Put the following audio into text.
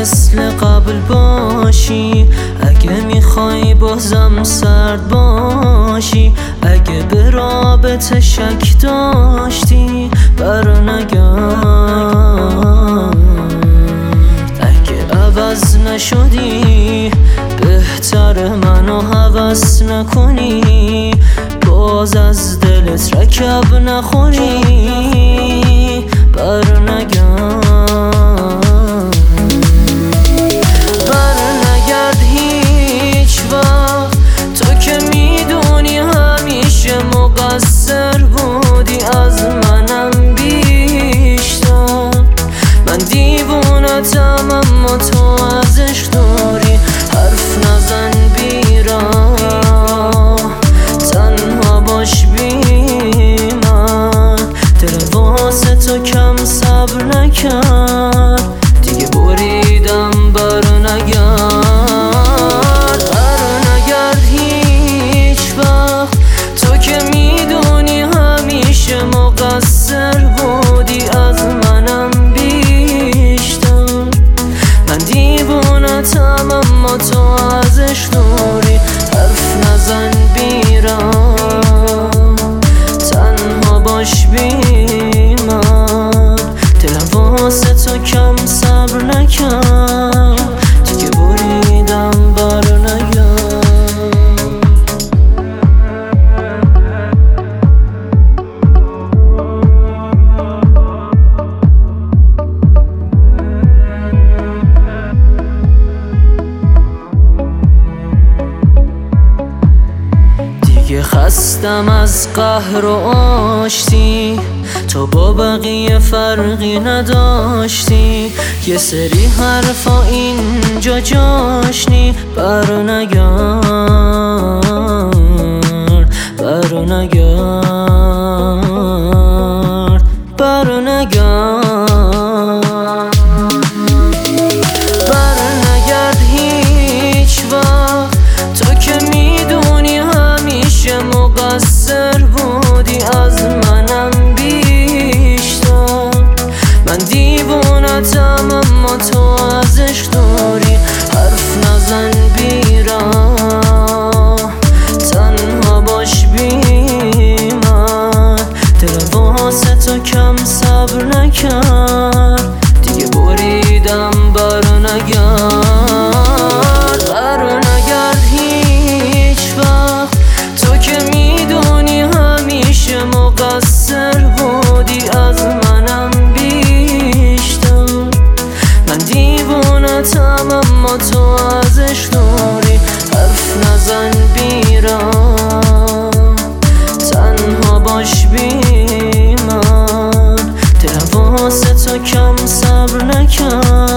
مثل قبل باشی، اگه میخوای بازم سرد باشی، اگه به رابطه شک داشتی برنگرد، اگه عوض نشدی بهتر منو هوس نکنی، باز از دلت رکب نخوری برنگرد هیچ وقت. تو که میدونی همیشه مقصر بودی، از منم بیشتر. من دیوونتم اما تو از عشق داری، حرف نزن بیراه، تنها باش بی من. دل واسه تو کم صبر نکرد، دیگه بریدم برنگرد هیچ وقت. تو که میدونی همیشه مقصر بودی، از منم بیشتر. من دیوونتم اما تو از عشق داری، حرف نزن بیرم، تنها باش بی من. دلم واسه تو کم صبر نکرد، دیگه بریدم برنگرد. خستم از قهر و آشتی، تو با بقیه فرقی نداشتی. یه سری حرفا اینجا جاشنی، برنگرد هیچ وقت. تو که میدونی همیشه مقصر بودی، از منم بیشتر. من دیوونتم اما تو از عشق داری، حرف نزن بیراه، تنها باش بی من. دل واسه تو کم صبر نکرد، دیگه بریدم برنگرد هیچ وقت. تو که میدونی همیشه مقصر بودی، از منم بیشتر. من دیوونتم اما تو از عشق داری، حرف نزن بیرم، تنها باش بی من. دلم واسه تو کم صبر نکرد.